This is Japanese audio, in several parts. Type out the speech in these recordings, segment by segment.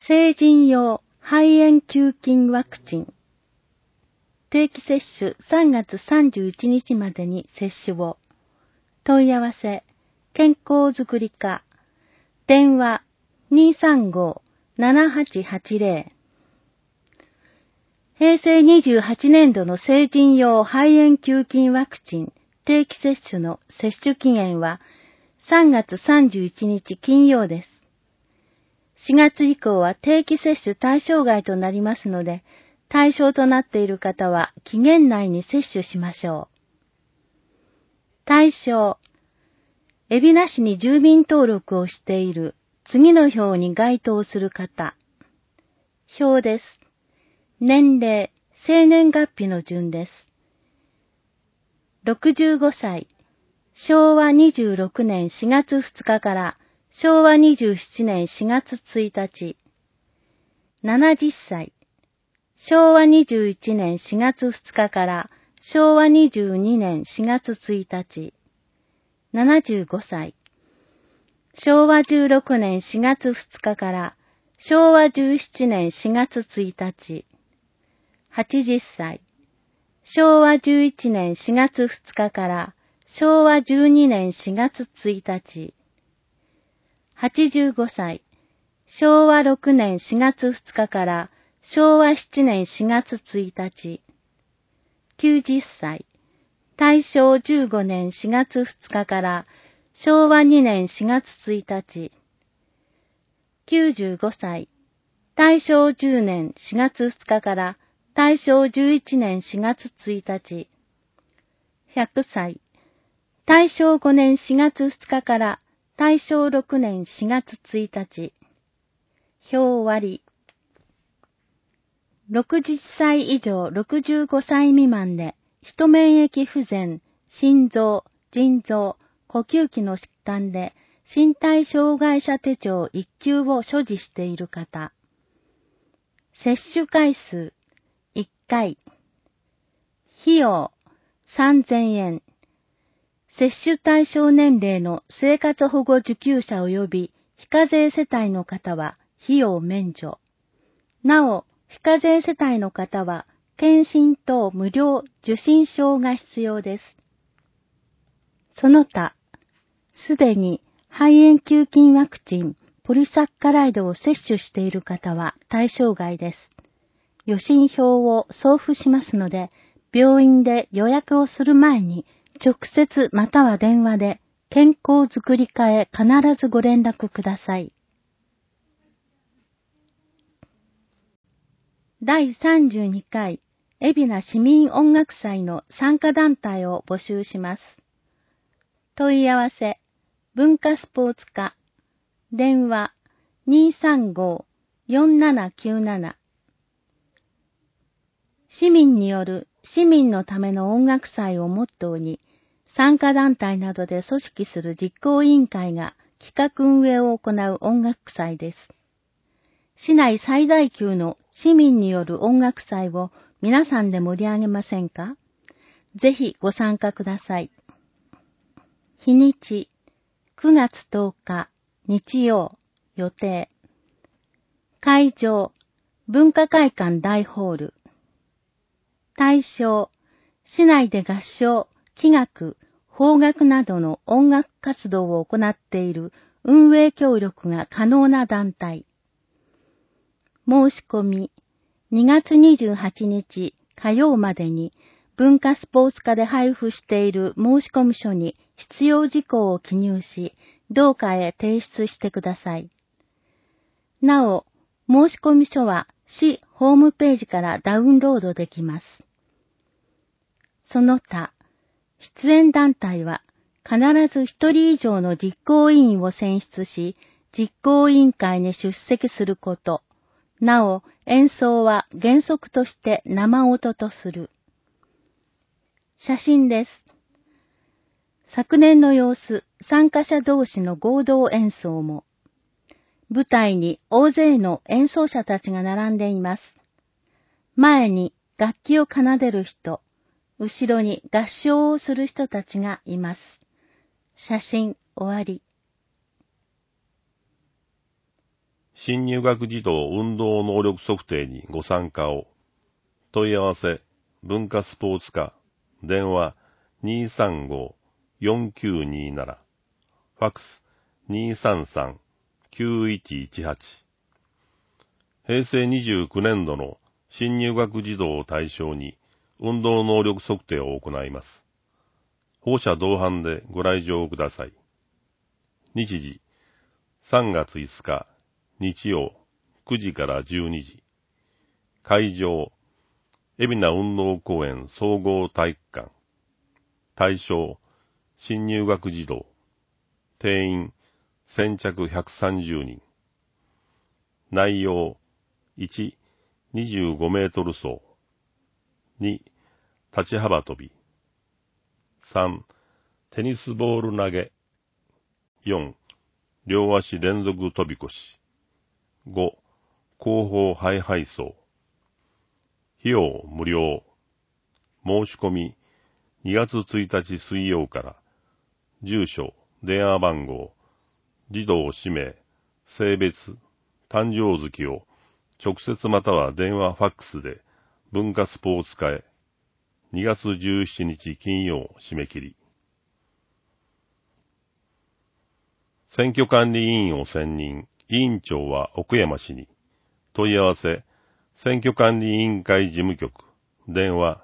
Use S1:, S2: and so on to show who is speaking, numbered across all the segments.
S1: 成人用肺炎球菌ワクチン。定期接種3月31日までに接種を。問い合わせ、健康づくり課。電話、235-7880。平成28年度の成人用肺炎球菌ワクチン定期接種の接種期限は3月31日金曜です。4月以降は定期接種対象外となりますので、対象となっている方は期限内に接種しましょう。対象、海老名市に住民登録をしている次の表に該当する方。表です。年齢、生年月日の順です。65歳、昭和26年4月2日から昭和27年4月1日。70歳、昭和21年4月2日から昭和22年4月1日。75歳、昭和16年4月2日から昭和17年4月1日。80歳、昭和11年4月2日から昭和12年4月1日。85歳、昭和6年4月2日から昭和7年4月1日。90歳、大正15年4月2日から昭和2年4月1日。95歳、大正10年4月2日から大正11年4月1日。100歳、大正5年4月2日から大正6年4月1日。表終わり。60歳以上65歳未満で、ヒト免疫不全、心臓、腎臓、呼吸器の疾患で、身体障害者手帳1級を所持している方。接種回数、1回。費用、3000円。接種対象年齢の生活保護受給者及び非課税世帯の方は費用免除。なお、非課税世帯の方は検診等無料受診証が必要です。その他、すでに肺炎球菌ワクチンポリサッカライドを接種している方は対象外です。予診票を送付しますので、病院で予約をする前に直接または電話で健康づくり課へ必ずご連絡ください。第32回海老名市民音楽祭の参加団体を募集します。問い合わせ、文化スポーツ課、電話 235-4797。市民による市民のための音楽祭をモットーに、参加団体などで組織する実行委員会が企画運営を行う音楽祭です。市内最大級の市民による音楽祭を皆さんで盛り上げませんか？ぜひご参加ください。日にち、9月10日、日曜、予定。会場、文化会館大ホール。対象、市内で合唱、器楽、邦楽などの音楽活動を行っている運営協力が可能な団体。申し込み、2月28日火曜までに文化スポーツ課で配布している申込書に必要事項を記入し、同課へ提出してください。なお、申込書は市ホームページからダウンロードできます。その他、出演団体は必ず1人以上の実行委員を選出し、実行委員会に出席すること。なお、演奏は原則として生音とする。写真です。昨年の様子、参加者同士の合同演奏も。舞台に大勢の演奏者たちが並んでいます。前に楽器を奏でる人、後ろに合唱をする人たちがいます。写真終わり。
S2: 新入学児童運動能力測定にご参加を。問い合わせ、文化スポーツ課、電話 235-4927、ファックス 233-9118。平成29年度の新入学児童を対象に運動能力測定を行います。保護者同伴でご来場ください。日時、3月5日、日曜、9時から12時。会場、海老名運動公園総合体育館。対象、新入学児童。定員、先着130人。内容、1、25メートル走。2、立ち幅跳び。3、テニスボール投げ。4、両足連続飛び越し。5、後方ハイハイ走。費用無料。申し込み2月1日水曜から。住所、電話番号、児童氏名、性別、誕生月を直接または電話ファックスで文化スポーツ課へ。2月17日金曜締め切り。選挙管理委員を選任、委員長は奥山氏に。問い合わせ、選挙管理委員会事務局、電話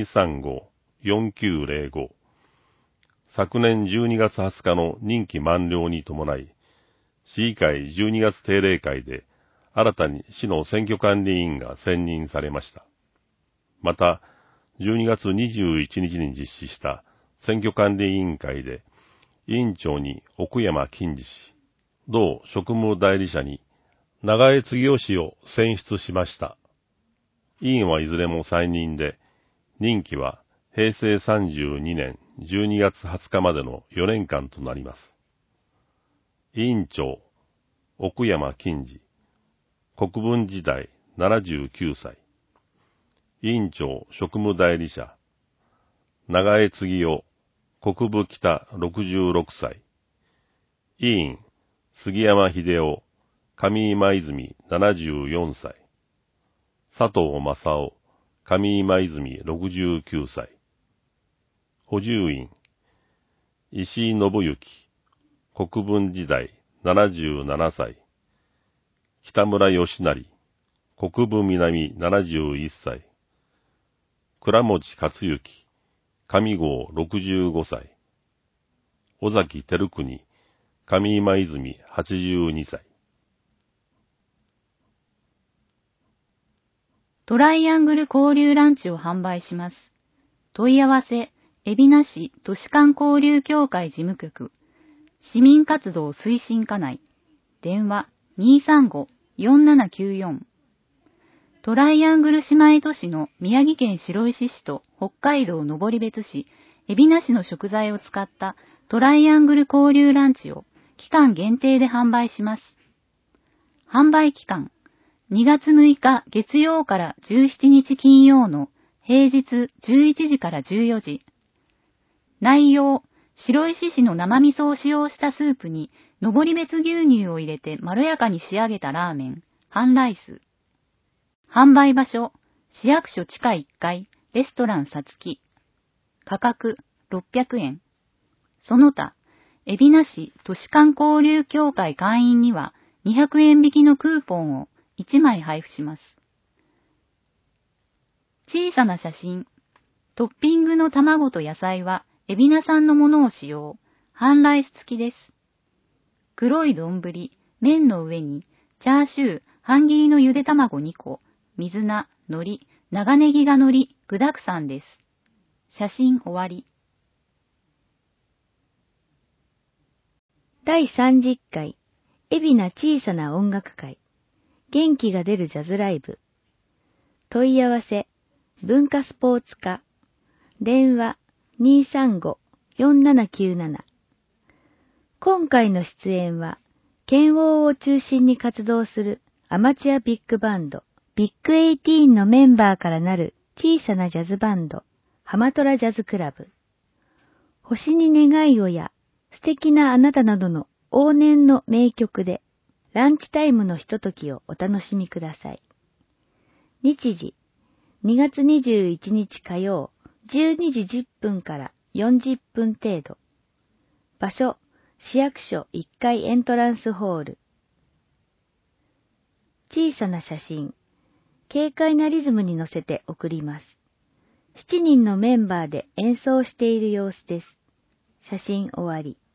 S2: 235-4905。昨年12月20日の任期満了に伴い、市議会12月定例会で新たに市の選挙管理委員が選任されました。また、12月21日に実施した選挙管理委員会で、委員長に奥山金次氏、同職務代理者に長江次夫氏を選出しました。委員はいずれも再任で、任期は平成32年12月20日までの4年間となります。委員長、奥山金次、国分時代79歳。委員長職務代理者、長江次夫、国分北66歳。委員、杉山秀夫、上今泉74歳。佐藤正夫、上今泉69歳。補充員、石井信之、国分時代77歳。北村義成、国分南71歳。倉持克行、上郷65歳。尾崎照国、上今泉82歳。
S3: トライアングル交流ランチを販売します。問い合わせ、海老名市都市間交流協会事務局、市民活動推進課内、電話 235-4794。トライアングル姉妹都市の宮城県白石市と北海道登別市、海老名市の食材を使ったトライアングル交流ランチを期間限定で販売します。販売期間、2月6日月曜から17日金曜の平日11時から14時。内容、白石市の生味噌を使用したスープに登別牛乳を入れてまろやかに仕上げたラーメン、半ライス。販売場所、市役所地下1階、レストランさつき。価格、600円。その他、海老名市都市間交流協会会員には200円引きのクーポンを1枚配布します。小さな写真。トッピングの卵と野菜は海老名産のものを使用。半ライス付きです。黒い丼、麺の上にチャーシュー、半切りのゆで卵2個、水菜、海苔、長ネギが海苔、具沢山です。写真終わり。
S1: 第30回、海老名小さな音楽会。元気が出るジャズライブ。問い合わせ、文化スポーツ課。電話 235-4797。今回の出演は、県央を中心に活動するアマチュアビッグバンド、ビッグ18のメンバーからなる小さなジャズバンド、ハマトラジャズクラブ。星に願いをや、素敵なあなたなどの往年の名曲で、 ランチタイムのひとときをお楽しみください。日時、2月21日火曜、12時10分から40分程度。場所、市役所1階エントランスホール。小さな写真、軽快なリズムに乗せて送ります。7人のメンバーで演奏している様子です。写真終わり。